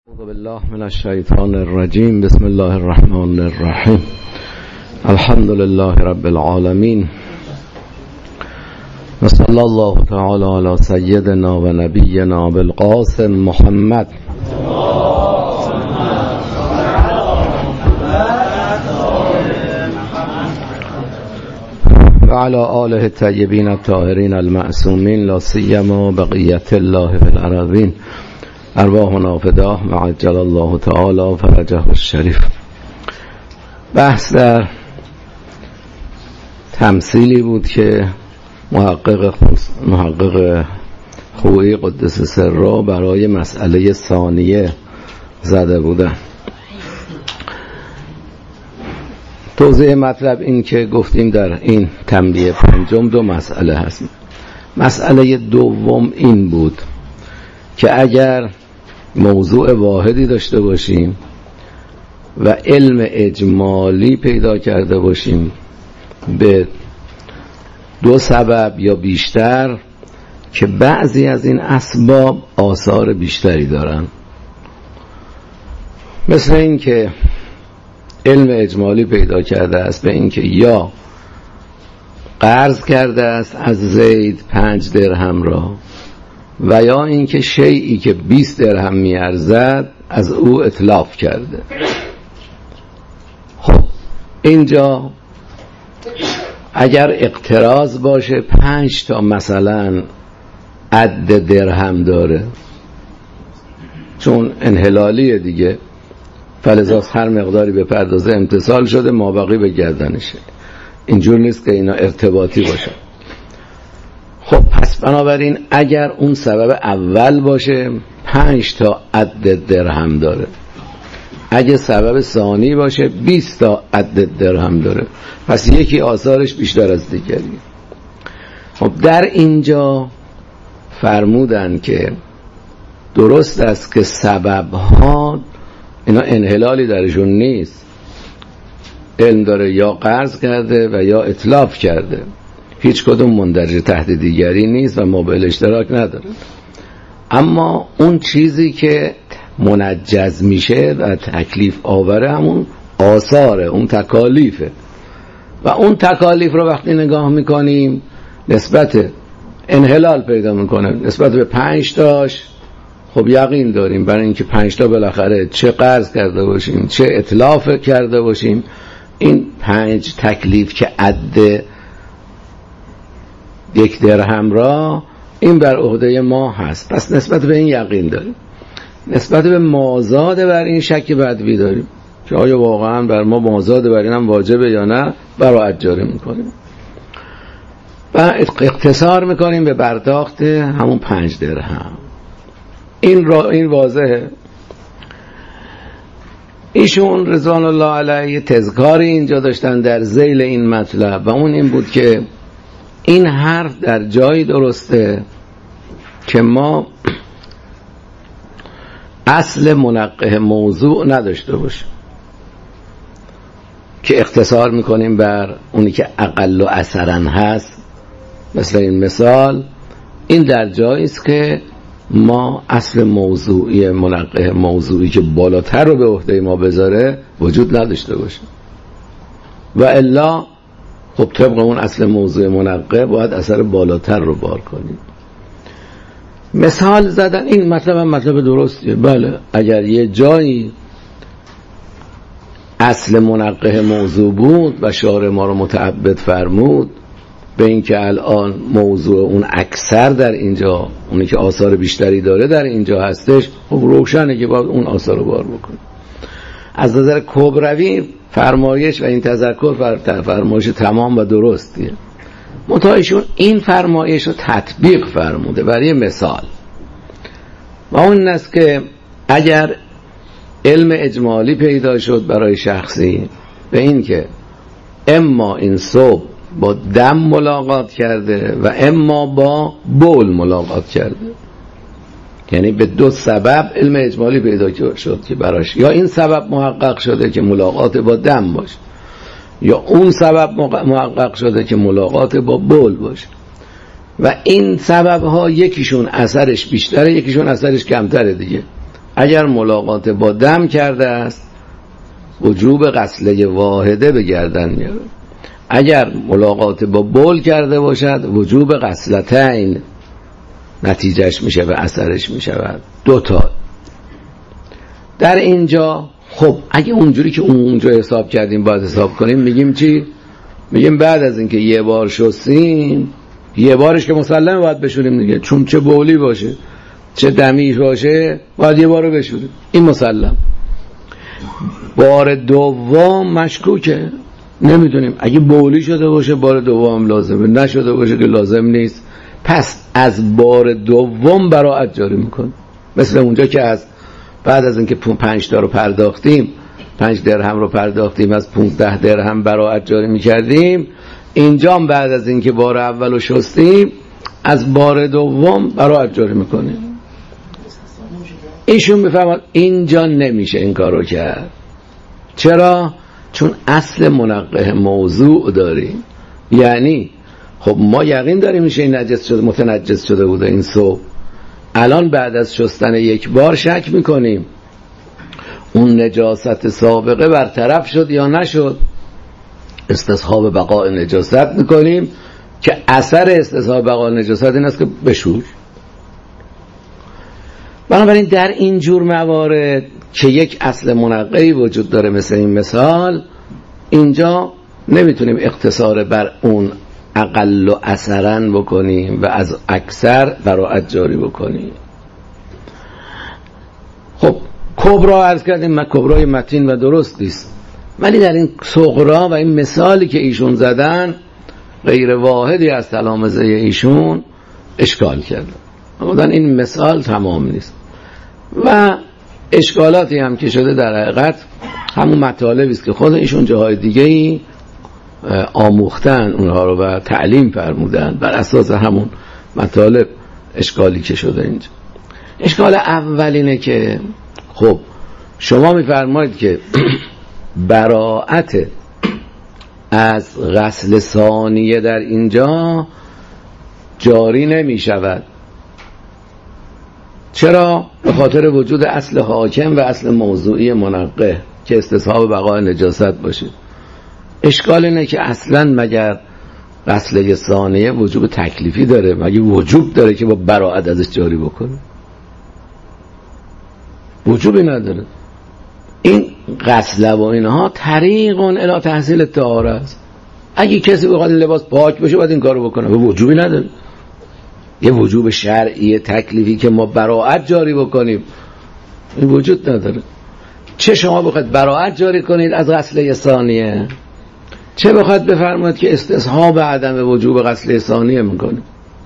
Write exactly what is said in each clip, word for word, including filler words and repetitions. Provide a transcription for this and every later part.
اعوذ بالله من الشیطان الرجیم. بسم الله الرحمن الرحیم. الحمد لله رب العالمین و صلی الله تعالی علی سیدنا و نبینا بالقاسم محمد و علی آله الطیبین الطاهرین المعصومین لا سیما بقیت الله فی الارضین. ارواحنا فداه و عجل الله تعالی فرجه الشریف. بحث در تمثیلی بود که محقق محقق خویی قدس سره برای مسئله ثانیه زده بودن. توضیح مطلب این که گفتیم در این تنبیه پنجم دو مسئله هست. مسئله دوم این بود که اگر موضوع واحدی داشته باشیم و علم اجمالی پیدا کرده باشیم به دو سبب یا بیشتر که بعضی از این اسباب آثار بیشتری دارن، مثل این که علم اجمالی پیدا کرده است به این که یا قرض کرده است از زید پنج درهم را و یا اینکه شیئی که بیست درهم میارزد از او اتلاف کرده. خب اینجا اگر اقتراض باشه پنج تا مثلا عد درهم داره، چون انحلالیه دیگه، فلذا هر مقداری به پردازه امتصال شده مابقی به گردنشه. اینجور نیست که اینا ارتباطی باشه. خب پس بنابراین اگر اون سبب اول باشه پنج تا عد درهم داره، اگه سبب ثانی باشه بیست تا عد درهم داره، پس یکی آثارش بیشتر از دیگری. خب در اینجا فرمودن که درست است که سبب ها اینا انحلالی درشون نیست، علم داره یا قرض کرده و یا اتلاف کرده، هیچ کدوم مندرج تحت دیگری نیست و موبل اشتراک نداره. اما اون چیزی که منجز میشه و تکلیف آوره همون آثاره، اون تکالیفه. و اون تکالیف رو وقتی نگاه میکنیم نسبت انحلال پیدا میکنه نسبت به پنج تاش. خب یقین داریم برای اینکه پنج تا بالاخره چه قرض کرده باشیم چه اتلاف کرده باشیم، این پنج تکلیف که عد یک درهم را این بر عهده ما هست، پس نسبت به این یقین داریم. نسبت به مازاد بر این شک بدوی داریم که آیا واقعا بر ما مازاد بر این هم واجبه یا نه، برای اجاره میکنیم و اقتصار میکنیم به پرداخت همون پنج درهم. این را این واضحه. ایشون رضوان الله علیه تذکاری اینجا داشتن در ذیل این مطلب و اون این بود که این حرف در جایی درسته که ما اصل منقه موضوع نداشته باشیم که اختصار میکنیم بر اونی که اقل و اثرا هست. مثل این مثال این در جایی است که ما اصل موضوعی منقه موضوعی که بالاتر رو به عهده ما بذاره وجود نداشته باشیم و الا خب طبق اون اصل موضوع منقه باید اثر بالاتر رو بار کنیم. مثال زدن این مطلب هم مطلب درستیه. بله اگر یه جایی اصل منقه موضوع بود و شارع ما رو متعبد فرمود به این که الان موضوع اون اکثر در اینجا، اونی که آثار بیشتری داره در اینجا هستش، خب روشنه که باید اون آثار رو بار بکنه. از نظر کبروی فرمایش و این تذکر فرمایش تمام و درستیه، منتهایشون این فرمایش رو تطبیق فرموده برای مثال و اون است که اگر علم اجمالی پیدا شد برای شخصی به این که اما این صبح با دم ملاقات کرده و اما با بول ملاقات کرده، یعنی به دو سبب علم اجمالی پیدا شد که براش یا این سبب محقق شده که ملاقات با دم باشه یا اون سبب محقق شده که ملاقات با بول باشه و این سبب ها یکیشون اثرش بیشتره یکیشون اثرش کمتره دیگه. اگر ملاقات با دم کرده است وجوب غسله واحده به گردن میاره. اگر ملاقات با بول کرده باشد وجوب غسلتین نتیجهش میشه و اثرش میشود دو تا. در اینجا خب اگه اونجوری که اونجا حساب کردیم باید حساب کنیم، میگیم چی؟ میگیم بعد از اینکه یه بار شستیم یه بارش که مسلمه باید بشوریم دیگه، چون چه بولی باشه چه دمیش باشه باید یه بارو بشوریم، این مسلم. بار دوم مشکوکه، نمیدونیم، اگه بولی شده باشه بار دوم لازمه، نشده باشه که لازم نیست، پس از بار دوم براءت جاری میکن. مثل اونجا که از بعد از اینکه پنج تا رو پرداختیم، پنج درهم رو پرداختیم، از پونزده درهم براءت جاری میکردیم، اینجا بعد از اینکه بار اول رو شستیم از بار دوم براءت جاری میکنیم. ایشون میفهمد اینجا نمیشه این کار رو کرد. چرا؟ چون اصل منقه موضوع داریم. یعنی خب ما یقین داریم میشه این نجس شده، متنجس شده بوده این صبح، الان بعد از شستن یک بار شک میکنیم اون نجاست سابقه برطرف شد یا نشد، استصحاب بقاء نجاست میکنیم که اثر استصحاب بقاء نجاست این است که بشور. بنابراین در این جور موارد که یک اصل منقهی وجود داره مثل این مثال، اینجا نمیتونیم اقتصار بر اون اقل و اثرن بکنیم و از اکثر براءت جاری بکنیم. خب کبرا عرض کردیم، ما کبرای متین و درست نیست، ولی در این صغرا و این مثالی که ایشون زدن غیر واحدی از تلامذه ایشون اشکال کردن، اما این مثال تمام نیست و اشکالاتی هم که شده در حقیقت همون مطالبی است که خود ایشون جاهای دیگه‌ای آموختن اونها رو و تعلیم فرمودن، بر اساس همون مطالب اشکالی که شده اینجا. اشکال اول اینه که خب شما میفرمایید که براءت از غسل ثانیه در اینجا جاری نمی شود. چرا؟ به خاطر وجود اصل حاکم و اصل موضوعی منقه که استصحاب بقاء نجاست باشه. اشکال اینه که اصلا مگر غسل ثانیه وجوب تکلیفی داره؟ مگر وجوب داره که با براءت ازش جاری بکنه؟ وجوبی نداره. این غسل و اینها طریق الی تحصیل الطهاره است. اگه کسی بخواد لباس پاک بشه باید این کارو بکنه، و وجوبی نداره. یه وجوب شرعی تکلیفی که ما براءت جاری بکنیم این وجود نداره. چه شما بخواید براءت جاری کنید از غسل ثانیه، چه بخواید بفرمایید که استصحاب عدم وجوب غسل ثانیه میکنه.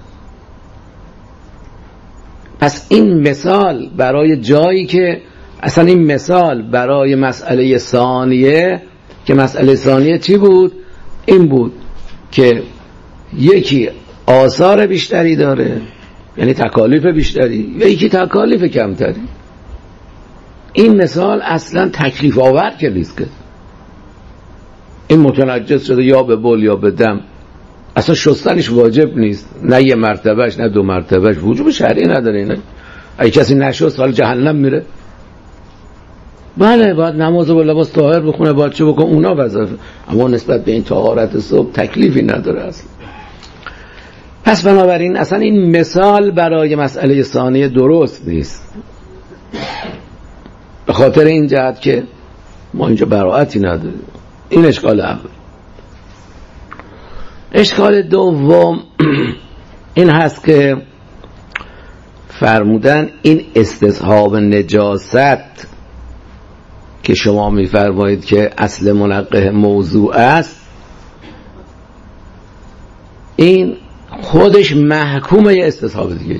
پس این مثال برای جایی که اصلا این مثال برای مسئله ثانیه، که مسئله ثانیه چی بود؟ این بود که یکی آثار بیشتری داره، یعنی تکالیف بیشتری، و یکی تکالیف کمتری. این مثال اصلا تکلیف آور که نیست که این متنجس شده یا به بول یا به دم، اصلا شستنش واجب نیست، نه یه مرتبهش نه دو مرتبهش، وجوب شرعی نداره. اینه اگه کسی نشست حال جهنم میره. بله باید نماز و لباس طاهر بخونه، باید چه بکنه، اونا وظیفه، اما نسبت به این طهارت صبح تکلیفی نداره اصلا. پس بنابراین اصلا این مثال برای مسئله ثانیه درست نیست، به خاطر این جهت که ما اینجا براءتی نداریم. این اشکال اول. اشکال دوم این هست که فرمودن این استصحاب نجاست که شما میفرمایید که اصل منقه موضوع است، این خودش محکومه یه استصحاب دیگه.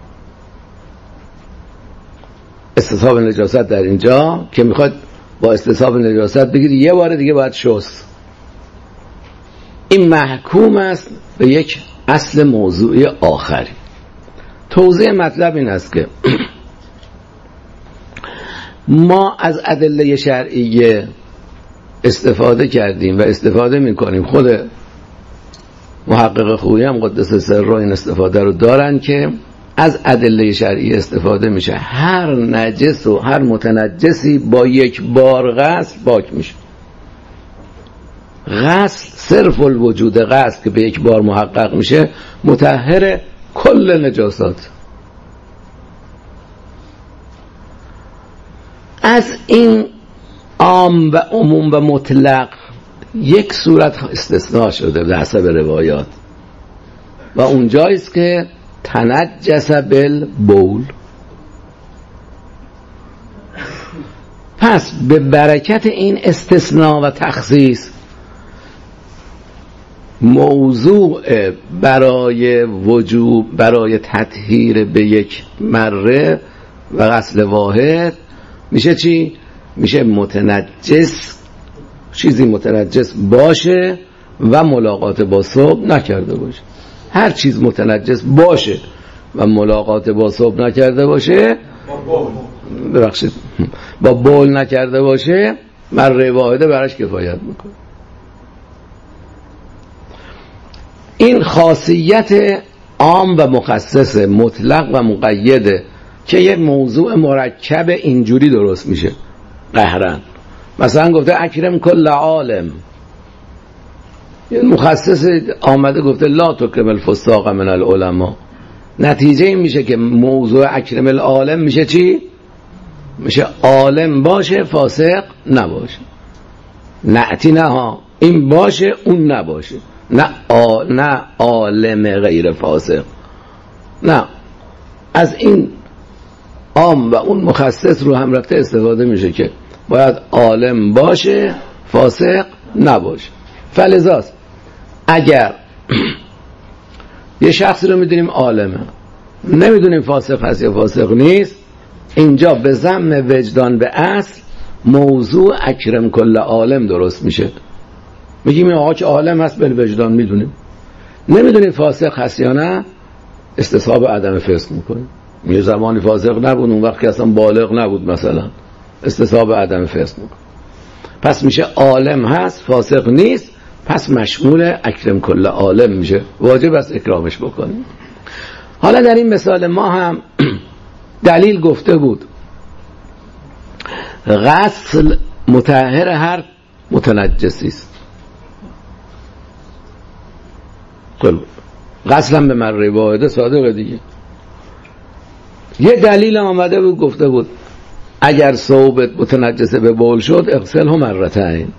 استصحاب نجاست در اینجا که میخواد با استصحاب نجاست بگید یه بار دیگه باید شست، این محکوم است به یک اصل موضوعی آخری. توضیح مطلب این است که ما از ادله شرعیه استفاده کردیم و استفاده میکنیم. خود محقق خویی هم قدس سره این استفاده رو دارن که از ادله شرعی استفاده میشه. هر نجس و هر متنجسی با یک بار غسل پاک میشه. غسل صرف الوجود غسل که به یک بار محقق میشه مطهر کل نجاسات. از این عام و عموم و مطلق یک صورت استثناء شده به حسب روایات و اونجاییست که تنجس بالبول. پس به برکت این استثناء و تخصیص موضوع برای وجوب برای تطهیر به یک مره و غسل واحد میشه چی؟ میشه متنجس، چیزی متنجس باشه و ملاقات با ثوب نکرده باشه. هر چیز متنجس باشه و ملاقات با ثوب نکرده باشه، ببخشید با بول نکرده باشه، مره واحده براش کفایت میکنه. این خاصیت عام و مخصص، مطلق و مقیده که یه موضوع مرکب اینجوری درست میشه قهرن. مثلا گفته اکرم کل عالم، این مخصص آمده گفته لا تکرم الفساق من العلماء. نتیجه این میشه که موضوع اکرم العالم میشه چی؟ میشه عالم باشه فاسق نباشه. نعتی نه ها، این باشه اون نباشه، نه آ... نه عالم غیر فاسق، نه. از این عام و اون مخصص رو هم رفته استفاده میشه که باید عالم باشه فاسق نباشه. فلذاست اگر یه شخصی رو میدونیم عالمه، نمیدونیم فاسق هست یا فاسق نیست، اینجا به ضم وجدان به اصل موضوع اکرم کل عالم درست میشه. میگیم این آقا که عالم هست بل وجدان میدونیم، نمیدونیم فاسق هست یا نه، استصحاب عدم فسق میکنیم. یه زمانی فاسق نبود، اون وقت که اصلا بالغ نبود مثلا، استصحاب عدم فسق میکنیم. پس میشه عالم هست فاسق نیست، پس مشمول اکرم کل عالم میشه، واجب است اکرامش بکنیم. حالا در این مثال ما هم دلیل گفته بود غسل مطهر هر متنجسی است. غسل هم به مره واحده صادقه دیگه. یه دلیل آمده بود گفته بود اگر ثوبت متنجسه به بول شد اغسله مرتين.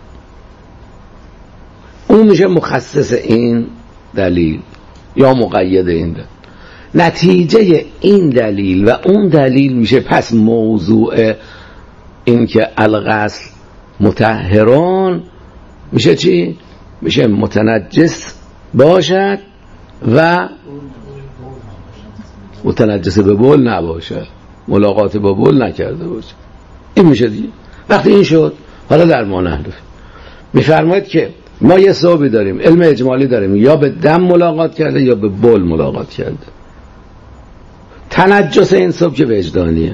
اون میشه مخصص این دلیل یا مقید این دلیل. نتیجه این دلیل و اون دلیل میشه پس موضوع این که الغسل مطهران میشه چی؟ میشه متنجس باشد و متنجس به بول نباشد، ملاقات با بول نکرده باشه. این میشه دیگه. وقتی این شد حالا در ما نحرف میفرماید که ما یه ثوبی داریم، علم اجمالی داریم، یا به دم ملاقات کرده یا به بول ملاقات کرده. تنجس این ثوب که وجدانیه.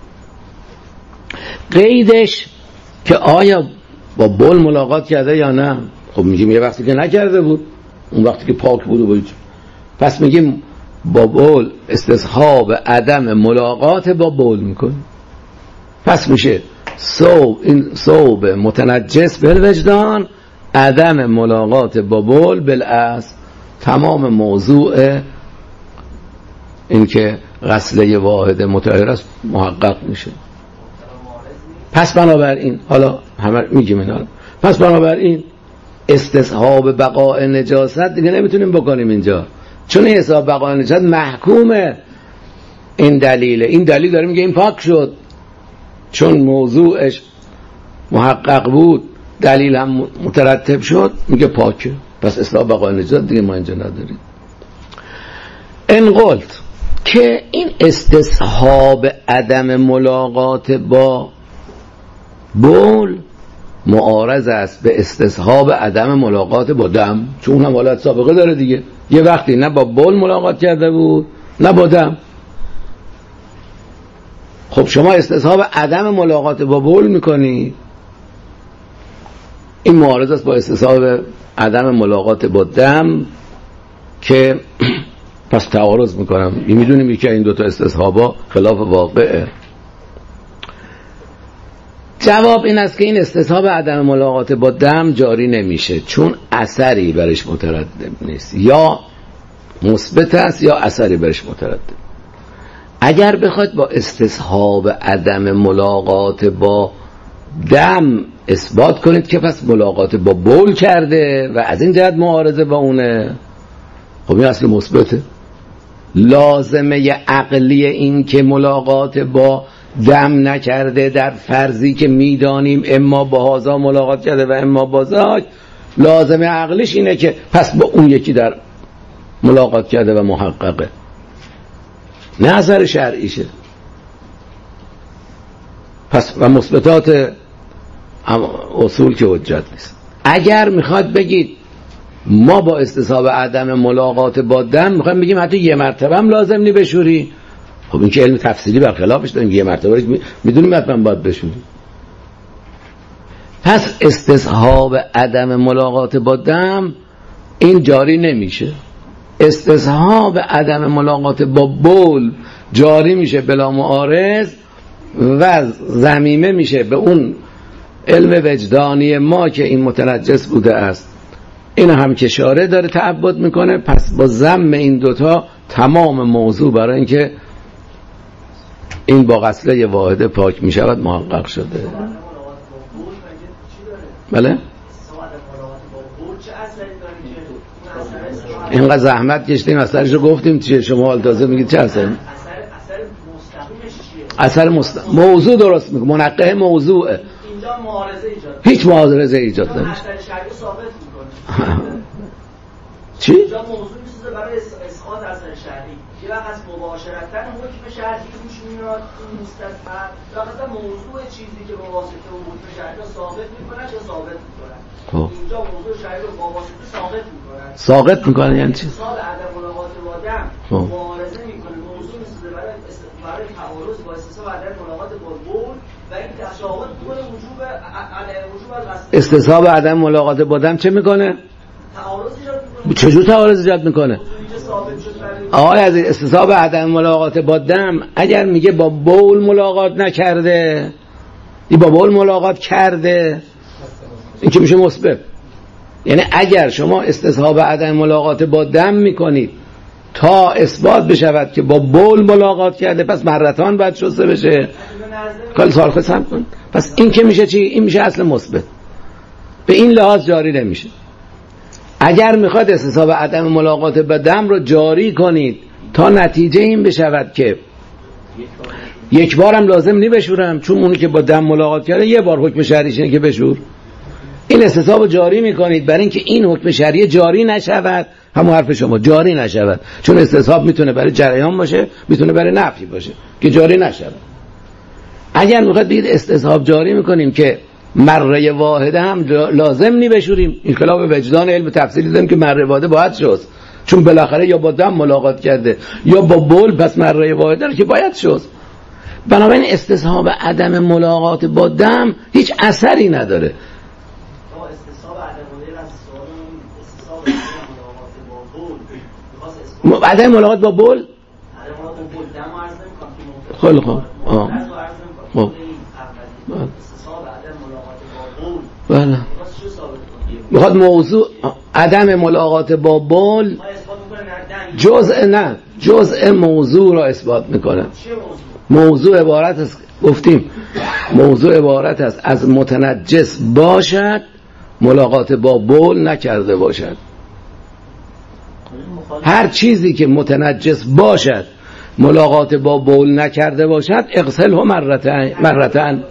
قیدش که آیا با بول ملاقات کرده یا نه. خب میگیم یه وقتی که نکرده بود، اون وقتی که پاک بود و بود. پس میگیم با بول استصحاب عدم ملاقات با بول میکنه. پس میشه ثوب این ثوب متنجس بالوجدان، عدم ملاقات با بول بالاصل. تمام موضوع این که غسله واحد مطهر است محقق میشه. پس بنابراین حالا همه میگیم اینا، پس بنابراین استصحاب بقاء نجاست دیگه نمیتونیم بکنیم اینجا، چون این استصحاب بقاء نجاست محکومه. این دلیله، این دلیل داره میگه این پاک شد، چون موضوعش محقق بود، دلیل هم مترتب شد، میگه پاکه. پس استصحاب بقاء نجاست دیگه ما اینجا نداریم. ان قلت که این استصحاب عدم ملاقات با بول معارض است به استصحاب عدم ملاقات با دم، چون اون هم حالت سابقه داره دیگه. یه وقتی نه با بول ملاقات کرده بود نه با دم. خب شما استصحاب عدم ملاقات با بول میکنی، این معارض است با استصحاب عدم ملاقات با دم که پس تعارض میکنم. میدونیم یکی این دوتا استصحابا خلاف واقعه. جواب این است که این استصحاب عدم ملاقات با دم جاری نمیشه، چون اثری برش مترتب نیست، یا مثبت است یا اثری برش مترتب. اگر بخواید با استصحاب عدم ملاقات با دم اثبات کنید که پس ملاقات با بول کرده و از این جهت معارضه با اونه، خب این اصل مثبته. لازمه عقلی این که ملاقات با دم نکرده در فرضی که میدانیم اما با هازا ملاقات کرده و اما با ذاک، لازمه عقلیش اینه که پس با اون یکی در ملاقات کرده و محققه، نه اثر شرعیشه. پس و مثبتات اصول که حجت نیست. اگر میخواد بگید ما با استصحاب عدم ملاقات با دم میخوایم بگیم حتی یه مرتبه هم لازم نی بشوری، خب این که علم تفصیلی برخلافش داریم، یه مرتبه میدونیم حتما باید بشوری. پس استصحاب عدم ملاقات با دم این جاری نمیشه. استصحاب عدم ملاقات با بول جاری میشه بلا معارض و ضمیمه میشه به اون علم وجدانی ما که این متنجس بوده است. این هم که شارع داره تعبد میکنه. پس با ضم این دوتا تمام موضوع برای اینکه این با غسله واحده پاک میشود محقق شده. بله؟ اینقدر زحمت کشتیم اثرش رو گفتیم چیه، شما حال تازه میگید چه اثر؟ اثر مستقیم موضوع درست میگه، منقه موضوعه. اینجا معارضه ایجاد، هیچ معارضه ایجاد نمیشه. اثر شرعی ثابت میکنه. چی؟ اینجا موضوع میسازه برای اسقاط اثر شرعی. یه وقت از مباشرتن حکم شرعی روش میاد این مستثمر، یا مثلا موضوع چیزی که با واسطه اون حکم شرعی ثابت میکنه چه ثابت میکنه. اینجا موضوع شرعی رو با واسطه ثابت میکنه. ثابت میکنه یعنی چی؟ حساب عدم ملاقات با دم معارضه میکنه، موضوع میسازه برای برای تعارض با استصحاب عدم ملاقات با بول و این تشابه میکنه وجوب عدم وجوب از استصحاب عدم ملاقات با دم چه میکنه؟ تعارض ایجاد میکنه. چجور تعارض ایجاد میکنه؟ آقای عزیز، استصحاب عدم ملاقات با دم اگر میگه با بول ملاقات نکرده، این با بول ملاقات کرده، این که میشه مثبت. یعنی اگر شما استصحاب عدم ملاقات با دم میکنید تا اثبات بشود که با بول ملاقات کرده، پس مرتان باید شسته بشه. کل سال خسم کن. پس این که میشه چی؟ این میشه اصل مثبت. به این لحاظ جاری نمیشه. اگر میخواد استصحاب عدم ملاقات با دم رو جاری کنید تا نتیجه این بشود که یک بارم لازم نی بشورم، چون اونی که با دم ملاقات کرده یه بار حکم شرعیش اینه که بشور، این استصحاب جاری میکنید برای اینکه این حکم شرعی جاری نشود. همون حرف شما، جاری نشود، چون استصحاب میتونه برای جریان باشه، میتونه برای نفی باشه که جاری نشود. اگر میخواد بگید استصحاب جاری میکنیم که مره واحده هم لازم نی بشوریم، این خلاف وجدان علم تفصیلی داریم که مره واحده باید شست، چون بالاخره یا با دم ملاقات کرده یا با بول، پس مره واحده رو که باید شست. بنابراین استصحاب عدم ملاقات با دم هیچ اثری نداره. عدم ملاقات با بول خیلی خوب. آه خب بله. میخواد موضوع عدم ملاقات با بول جزء نه جزء موضوع را اثبات میکنه. موضوع عبارت است، گفتیم موضوع عبارت است از متنجس باشد ملاقات با بول نکرده باشد. هر چیزی که متنجس باشد ملاقات با بول نکرده باشد اغسله مرتين مرتين.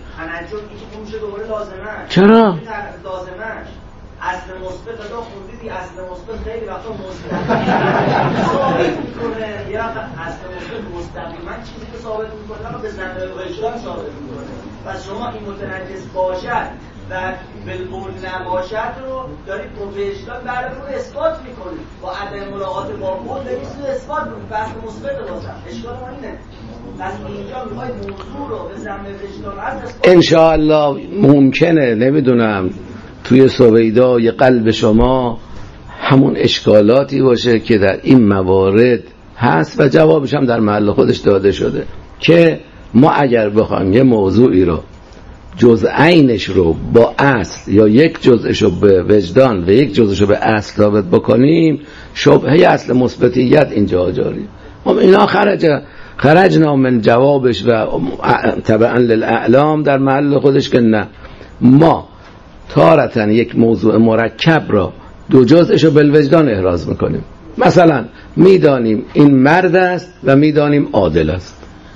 چرا؟ لازمش اصل مثبت دا خوندیدی، اصل مثبت خیلی وقتا مستقیم ثابت میکنه، یا اصل مثبت مستقیما چیزی که ثابت میکنه فقط به زنده وجدان ثابت میکنه. پس شما این متنجس باشد و بالقول نباشد رو دارید با وجدان برای رو اثبات میکنید، با عدم ملاقات با قول دارید رو اثبات میکنید. بحث مثبت باشد اشکال ما اینه. پس اینجا میخواید موضوع رو به زنده وجدان از انشاءالله ممکنه نمیدونم توی سویدای قلب شما همون اشکالاتی باشه که در این موارد هست و جوابش هم در محل خودش داده شده که ما اگر بخوایم یه موضوعی رو جزئینش رو با اصل یا یک جزءش رو به وجدان و یک جزءش رو به اصل ثابت بکنیم، شبهه اصل مثبتیت اینجا جاری. اینا خرج خرجنا من جوابش و تبعا للاعلام در محل خودش که نه، ما تارتن یک موضوع مرکب را دو جزءش رو بالوجدان احراز میکنیم. مثلا میدانیم این مرد است و میدانیم عادل است.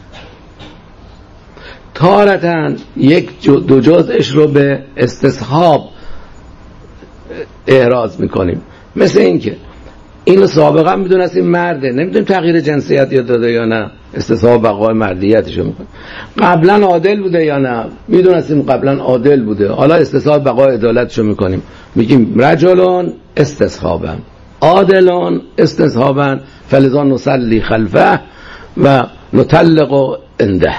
تارتن یک دو جزءش رو به استصحاب احراز میکنیم. مثل این که اینو سابقا میدونستیم مرده، نمیدونیم تغییر جنسیت یا داده یا نه، استصحاب بقای مردیتشو میکنیم. قبلا عادل بوده یا نه، میدونستیم قبلا عادل بوده، حالا استصحاب بقای عدالتشو میکنیم، میگیم رجلون استصحابا عادلون استصحابا فلذا نصلی خلفه و نطلق عنده.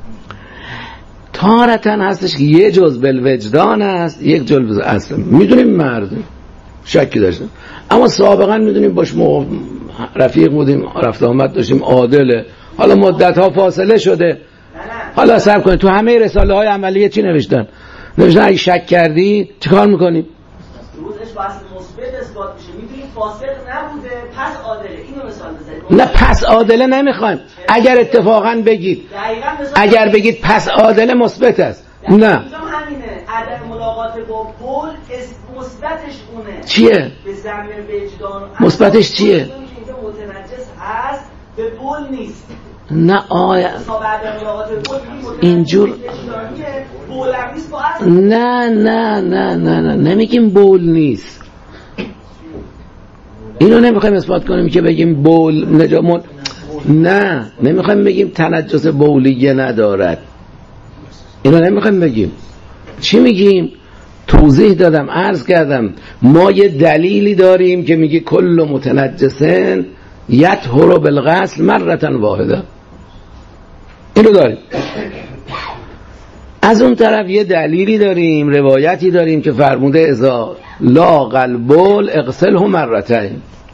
تارتن هستش که یه جز بالوجدان است، یک جز اصل. میدونیم مرد، شکی داشتیم، اما سابقا میدونیم باش ما رفیق بودیم، رفت آمد داشتیم، عادله، حالا مدت ها فاصله شده. حالا صبر کنید، تو همه رساله های عملیه چی نوشتن؟ نوشتن اگه شک کردی چیکار میکنیم؟ روزش واسه مثبت اثبات میشه، میدونیم فاسق نبوده پس عادله. اینو مثال بزنید. نه پس عادله نمیخوایم. اگر اتفاقا بگید اگر بگید پس عادله مثبت است، نه اینجا همینه. عدم ملاقات با بول مثبتش اونه. چیه؟ به ضمن وجدان مثبتش چیه؟ اینجا متنجس هست، به بول نیست. نه آیا اینجور نه نه نه نه نه نمیگیم بول نیست. اینو نمیخوایم اثبات کنیم که بگیم بول نجامون، نه نمیخوایم بگیم تنجس بولیه ندارد، اینو نمیخوایم بگیم. چی میگیم؟ توضیح دادم، عرض کردم ما یه دلیلی داریم که میگه کل متنجسن یطهر بالغسل مرة واحده، اینو داریم. از اون طرف یه دلیلی داریم، روایتی داریم که فرموده اذا لاق البول اغسله مرتين،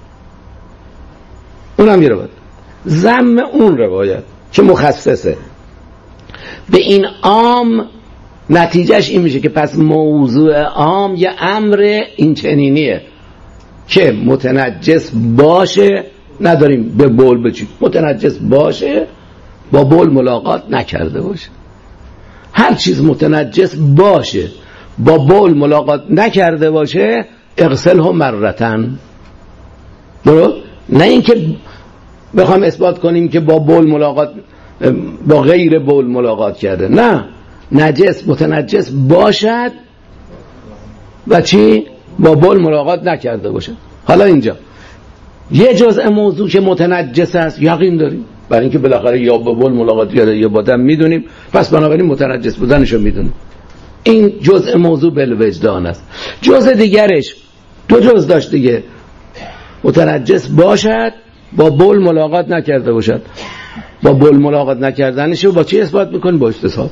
اونم یه روایت. ضم اون روایت که مخصصه به این عام، نتیجهش این میشه که پس موضوع عام یه امر این چنینیه که متنجس باشه، نداریم به بول بچی، متنجس باشه با بول ملاقات نکرده باشه. هر چیز متنجس باشه با بول ملاقات نکرده باشه اغسله مرتن. درست؟ نه اینکه بخوام اثبات کنیم که با بول ملاقات با غیر بول ملاقات کرده، نه، نجس متنجس باشد و چی؟ با بول ملاقات نکرده باشه. حالا اینجا یه جزء موضوع که متنجس است یقین داریم، برای اینکه بالاخره یا با بول ملاقات کرده یا با دم میدونیم، پس بنابراین متنجس بودنشو میدونیم. این جزء موضوع بالوجدان است. جزء دیگرش دو جزء داشت دیگه، متنجس باشد با بول ملاقات نکرده باشد. با بول ملاقات نکردنشو با چی اثبات میکنی؟ با استصحاب.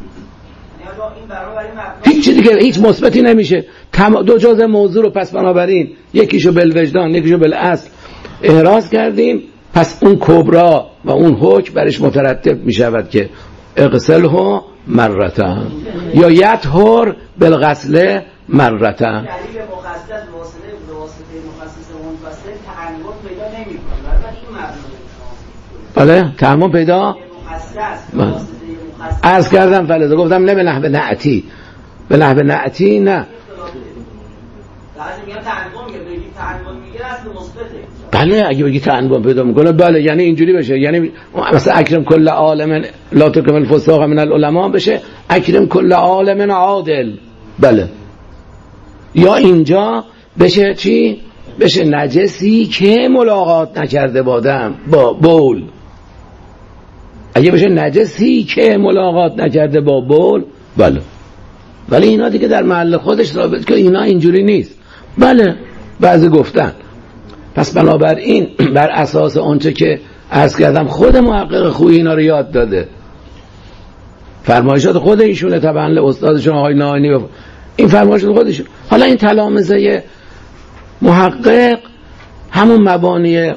هیچ دیگه هیچ مثبتی نمیشه. دو جزء موضوع رو پس بنابراین یکیشو بالوجدان یکیشو بالاصل احراز کردیم، پس اون کبرا و اون حکم برش مترتب میشود که اغسله مرتان یا یطهر بالغسل مرتان. دلیل مخصص واسطه واسطه مخصص منفصل تعلق پیدا نمی‌کنه. البته این مبنا بله تعمیم پیدا مخصص عرض کردم فلزا گفتم نه به نحو نعتی، به نحو نعتی نه. بعضی میگن تعلق میگه، بگی تعلق میگه اصل مثبته. بله اگه بگی تعلق پیدا میکنه بله، یعنی اینجوری بشه، یعنی مثلا اکرم کل عالم لا تکمل فساق من العلماء بشه اکرم کل عالم عادل. بله. یا اینجا بشه چی؟ بشه نجسی که ملاقات نکرده بادم با بول. اگه بشه نجسی که ملاقات نکرده با بول، بله. ولی اینا دیگه در محل خودش ثابت که اینا اینجوری نیست. بله بعضی گفتن. پس بنابراین بر اساس آنچه که عرض کردم خود محقق خویی اینا رو یاد داده، فرمایشات خود ایشونه، طبعا استادشون آقای ناینی این فرمایشات خودشون. حالا این تلامذه محقق همون مبانی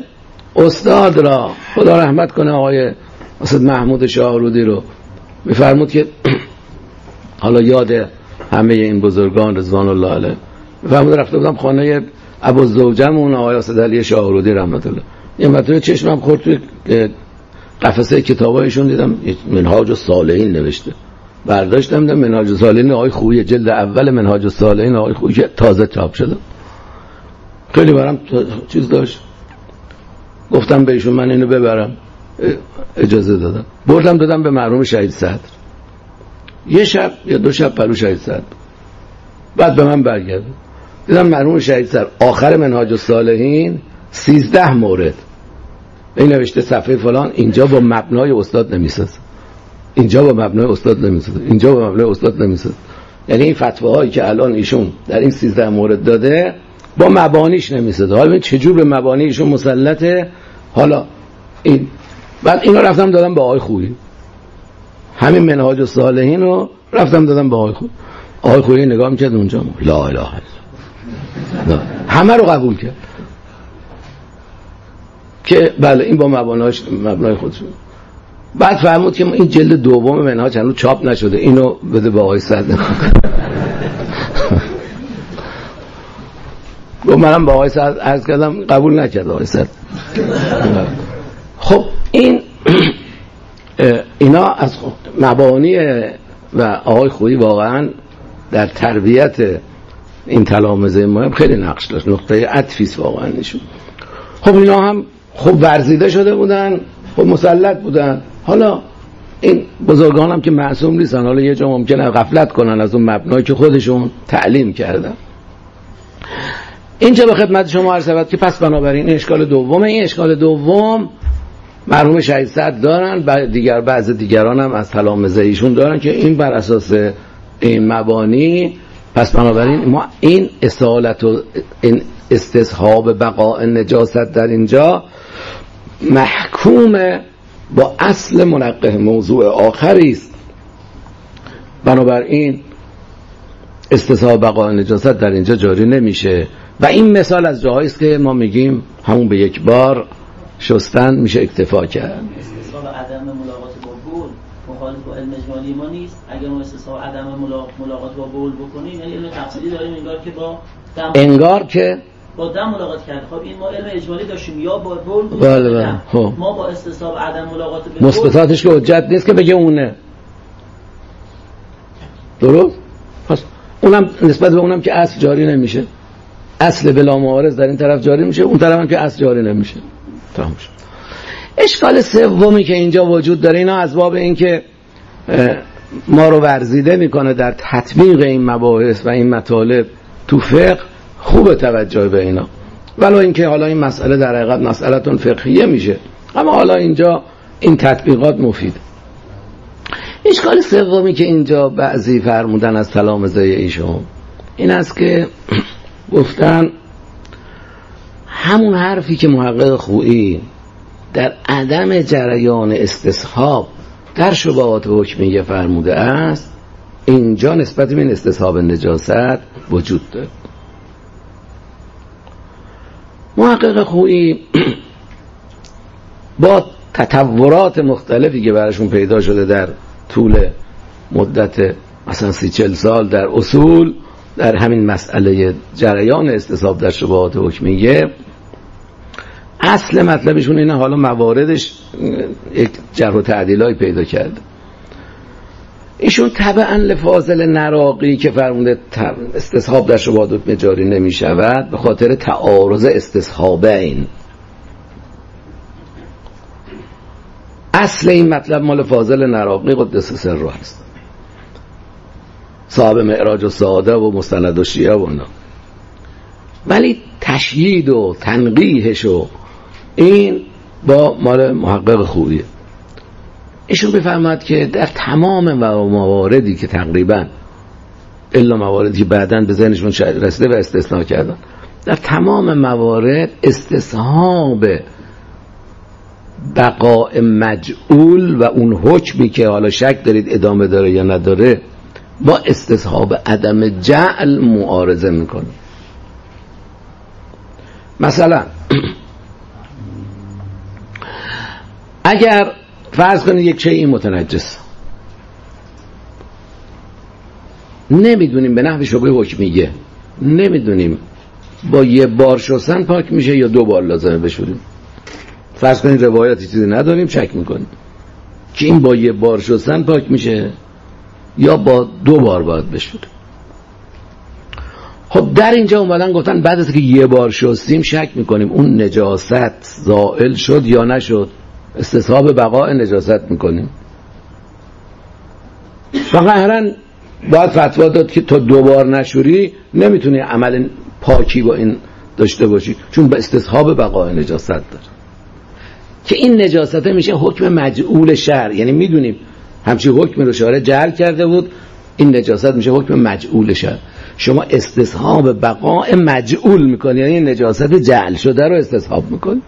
استاد را خدا رحمت کنه آقای استاد محمود شاهرودی رو میفرمود که حالا یاد همه این بزرگان رضوان الله علیه میفرمود رفته بودم خانه ابوالزوجمون آقای استاد علی شاهرودی رحمت الله، یه مرتبه چشمم خورد توی قفسه کتابایشون دیدم منهاج الصالحین نوشته، برداشتم دیدم منهاج الصالحین آقای خویی، جلد اول منهاج الصالحین آقای خویی که تازه چاپ شده. خیلی برام چیز داشت، گفتم به ایشون من اینو ببرم، اجازه دادم، بردم دادم به مرحوم شهید صدر. یه شب یا دو شب پرو شهید صدر، بعد به من برگرد دیدم مرحوم شهید صدر آخر منهاج الصالحین سیزده مورد این نوشته صفحه فلان اینجا با مبنای استاد نمیسازه، اینجا با مبنای استاد نمیسازه، اینجا با مبنای استاد نمیسازه. یعنی این فتواهایی که الان ایشون در این سیزده مورد داده با مبانیش نمیسازه. حالا ببین چجور به مبانی ایشون مسلطه. حالا این بعد اینا رفتم دادم به آقای خویی، همین منهاج الصالحین رو رفتم دادم به آقای خویی. آقای خویی نگاه می‌کرد اونجا، لا اله الا الله، همه رو قبول کرد که بله این با مباناش مبنای خودش. بعد فهمید که این جلد دوم منهاج هنوز چاپ نشده، اینو بده به آقای صدر. گفت منم با آقای صدر عرض کردم، قبول نکرد آقای صدر. خب این اینا از مبانی و آقای خویی واقعا در تربیت این تلامذه مهم خیلی نقش داشت، نقطه عطفی است واقعا نشون. خب اینا هم خب ورزیده شده بودن، خب مسلط بودن. حالا این بزرگان هم که معصوم نیستن، حالا یه جا ممکنه غفلت کنن از اون مبنایی که خودشون تعلیم کردن. اینجا به خدمت شما عرض شود که پس بنابراین این اشکال دوم، این اشکال دوم مرحوم شهید صدر دارن، بعد دیگر بعض دیگران هم از تلامذه ایشون دارن که این بر اساس این مبانی، پس بنابراین ما این اصالت و این استصحاب بقاء نجاست در اینجا محکوم با اصل منقح موضوع آخری است. بنابراین استصحاب بقاء نجاست در اینجا جاری نمیشه و این مثال از جاهایی است که ما میگیم همون به یک بار شستن میشه اکتفا کرد. استصحاب عدم ملاقات با بول مخالف با علم اجمالی ما نیست. اگر ما استصحاب عدم ملاقات با بول بکنیم یعنی علم تفصیلی داریم، انگار که با دم انگار که با دم ملاقات کرد. خب این ما علم اجمالی داشتیم یا با بول بود، بله بله. خب ما با استصحاب عدم ملاقات به مثبتاتش که حجت نیست که بگه اونه درست. پس اونم نسبت به اونم که اصل جاری نمیشه، اصل بلا معارض در این طرف جاری میشه، اون طرف هم که اصل جاری نمیشه. تمام شد. اشکال سومی که اینجا وجود داره اینا از باب این که ما رو ورزیده میکنه در تطبیق این مباحث و این مطالب تو فقه، خوب توجه به اینا، ولو اینکه حالا این مسئله در حقیقت مسئله‌تون فقهیه میشه، اما حالا اینجا این تطبیقات مفید. اشکال سومی که اینجا بعضی فرمودن از تلامذه ایشون این است که گفتن همون حرفی که محقق خویی در عدم جریان استصحاب در شبهات حکمیه فرموده است، اینجا نسبت به این استصحاب نجاست وجود داره. محقق خویی با تطورات مختلفی که براشون پیدا شده در طول مدت مثلا سی چل سال در اصول در همین مسئله جریان استصحاب در شبهات حکمیه، اصل مطلبشون اینه، حالا مواردش یک جرح و تعدیلای پیدا کرده. ایشون طبعا لفاضل نراقی که فرمونده استصحاب در شبهات حکمیه جاری نمی شود به خاطر تعارض استصحابین. اصل این مطلب مال فاضل نراقی قدس سره هست، صاحب معراج و سعاده و مستند و شیعه و اینا، ولی تشیید و تنقیحش و این با مال محقق خوییه. ایشون بفرماد که در تمام مواردی که تقریبا الا مواردی که بعداً به ذهنشون رسیده و استثناء کردن، در تمام موارد استصحاب بقاء مجعول و اون حکمی که حالا شک دارید ادامه داره یا نداره با استصحاب عدم جعل معارضه میکنه. مثلا اگر فرض کنید یک شیء متنجس، نمیدونیم به نحو شبه حکمیه، نمیدونیم با یه بار شستن پاک میشه یا دو بار لازمه بشوریم. فرض کنید روایتی چیزی نداریم، چک میکنیم که این با یه بار شستن پاک میشه یا با دو بار باید بشوریم. خب در اینجا اومدن گفتن بعد از که یه بار شستیم شک میکنیم اون نجاست زائل شد یا نشد، استصحاب بقاء نجاست میکنیم. و قهرن باید فتوا داد که تا دوبار نشوری نمیتونی عمل پاکی با این داشته باشی، چون به استصحاب بقاء نجاست داره که این نجاست میشه حکم مجعول شرع. یعنی میدونیم همچین حکم رو شارع جعل کرده بود، این نجاست میشه حکم مجعول شرع. شما استصحاب بقاء مجعول میکنی، یعنی نجاست جعل شده رو استصحاب میکنی.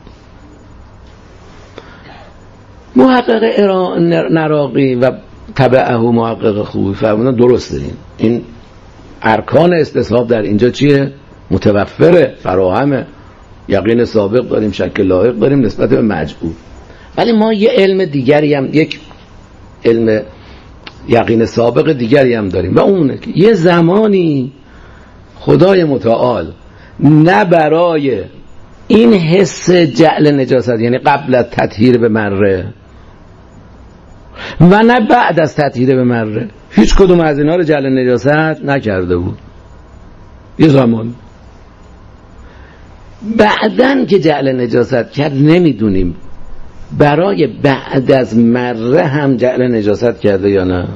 محقق نراقی و تبعه محقق خوبی فرمودن درست دارین، این ارکان استصحاب در اینجا چیه؟ متوفره، فراهمه، یقین سابق داریم، شک لایق داریم نسبت به مجعول. ولی ما یه علم دیگری هم، یک علم یقین سابق دیگری هم داریم و اونه که یه زمانی خدای متعال نه برای این حس جعل نجاست، یعنی قبل از تطهیر به مره و نه بعد از تطهیر به مره، هیچ کدوم از اینا رو جعل نجاست نکرده بود. یه زمان بعدن که جعل نجاست کرد نمیدونیم برای بعد از مره هم جعل نجاست کرده یا نه.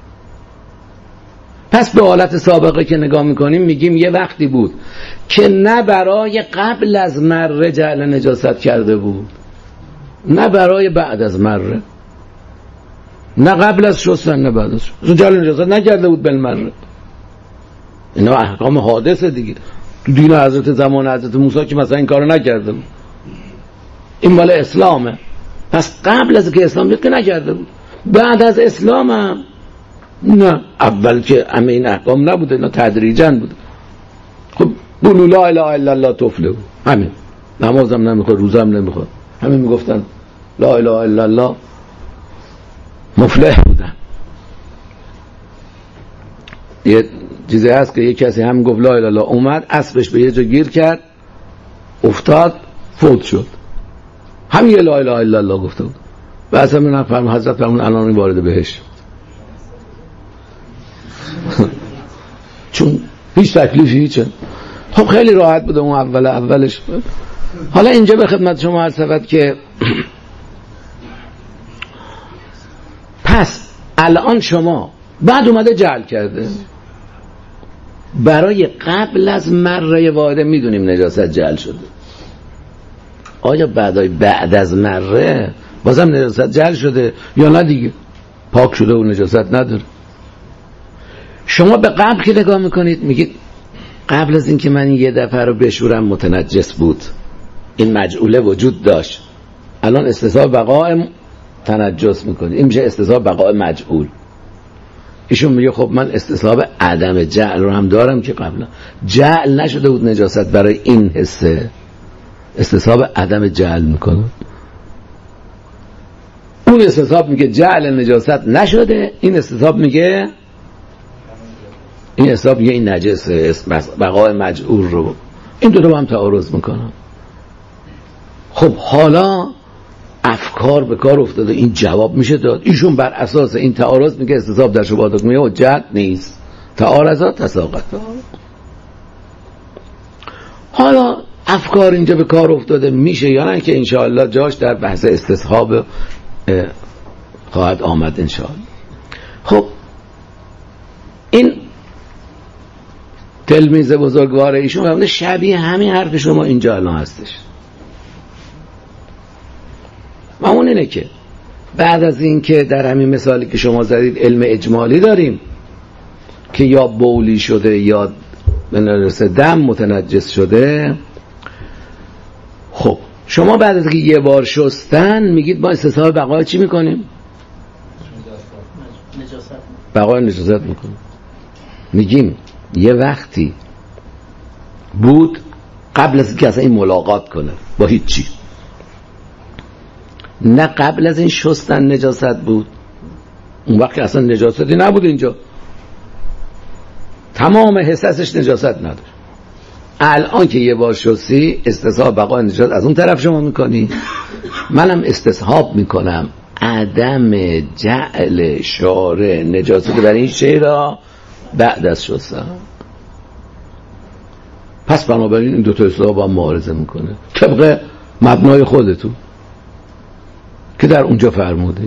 پس به حالت سابقه که نگاه میکنیم میگیم یه وقتی بود که نه برای قبل از مره جعل نجاست کرده بود نه برای بعد از مره، نه قبل از شستن نه بعد از شستن، جعل نجاست نکرده بود بالمره. اینا احکام حادثه دیگه. تو دین حضرت زمان حضرت موسی که مثلا این کارو نکرده بود، این مال اسلامه. پس قبل از که اسلام بیاد که نکرده بود، بعد از اسلام هم نه. اول که همه این احکام نبوده، اینا تدریجاً بود. خب قولوا لا اله الا الله تفلحوا، همین. نمازم نمیخواد، روزم نمیخواد، همین میگفتن لا اله الا الله مفلح بودن. یه چیزی هست که یه کسی هم گفت لا اله الا الله، اومد اسبش به یه جا گیر کرد افتاد فوت شد، همین یه لا اله الا الله گفته بود. بعد هم نفرم حضرت فرمون الان وارد بهشت چون هیچ تکلیفی هیچه. خب خیلی راحت بوده اون اول اولش. حالا اینجا به خدمت شما عرض شود که پس الان شما بعد اومده جعل کرده، برای قبل از مره واحده میدونیم نجاست جعل شده، آیا بعدای بعد از مره بازم نجاست جعل شده یا نه؟ دیگه پاک شده و نجاست نداره. شما به قبل که نگاه میکنید میگید قبل از اینکه من یه دفعه رو بشورم متنجس بود، این مجعوله وجود داشت، الان استصحاب بقاء تنجس میکنید، این میشه استصحاب بقاء مجعول. ایشون میگه خب من استصحاب عدم جعل رو هم دارم که قبلا جعل نشده بود نجاست، برای این حسه استصحاب عدم جعل میکنم. اون استصحاب میگه جعل نجاست نشده، این استصحاب میگه این استصحاب میگه این نجسه، بقاء مجعول رو. این دو تا با هم تعارض میکنن. خب حالا افکار به کار افتاده، این جواب میشه داد. ایشون بر اساس این تعارض میگه استصحاب در شبهات حکمیه حجت نیست، تعارضات تساقط. حالا افکار اینجا به کار افتاده میشه یا نه که انشاءالله جاش در بحث استصحاب خواهد آمد انشاءالله. خب این تلمیذ بزرگوار ایشون فرموده شبیه همین حرف شما اینجا الان هستش. و اون اینه که بعد از این که در همین مثالی که شما زدید علم اجمالی داریم که یا بولی شده یا بنرسه دم متنجس شده، خب شما بعد از که یه بار شستن میگید ما استصحاب بقای چی میکنیم؟ بقای نجاست میکنیم. میگیم یه وقتی بود قبل از اینکه اصلا این ملاقات کنه با هیچ چی، نه قبل از این شستن نجاست بود، اون وقت اصلا نجاستی نبود اینجا، تمام حساسش نجاست نداره. الان که یه بار شستی استصحاب بقای نجاست از اون طرف شما میکنی، منم استصحاب میکنم عدم جعل شارع نجاست برای این شی را بعد از شستن. پس بنابراین این دوتا اصلاح با هم معارضه میکنه طبق مبنای خودتون که در اونجا فرموده.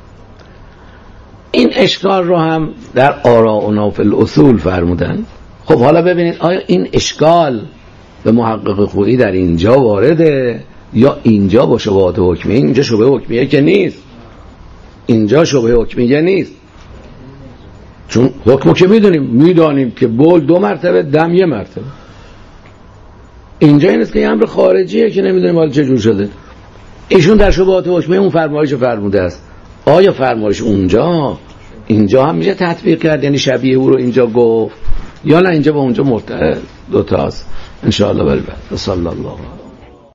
این اشکال رو هم در آراء فی الاصول فرمودن. خب حالا ببینید آیا این اشکال به محقق خویی در اینجا وارده یا اینجا با شبهات حکمیه؟ اینجا شبهه حکمیه که نیست، اینجا شبهه حکمیه نیست، چون حکمو که میدونیم میدانیم که بول دو مرتبه، دم یه مرتبه. اینجا این است که یه امر خارجیه که نمیدونیم حالا چه جور شده. ایشون در شبهات حکمیه اون فرمایش فرموده است، آیا فرمایش اونجا اینجا هم میشه تطبیق کرد، یعنی شبیه او رو اینجا گفت، یا نه اینجا با اونجا مرتبط دو تاست؟ ان شاء الله. بل صلی الله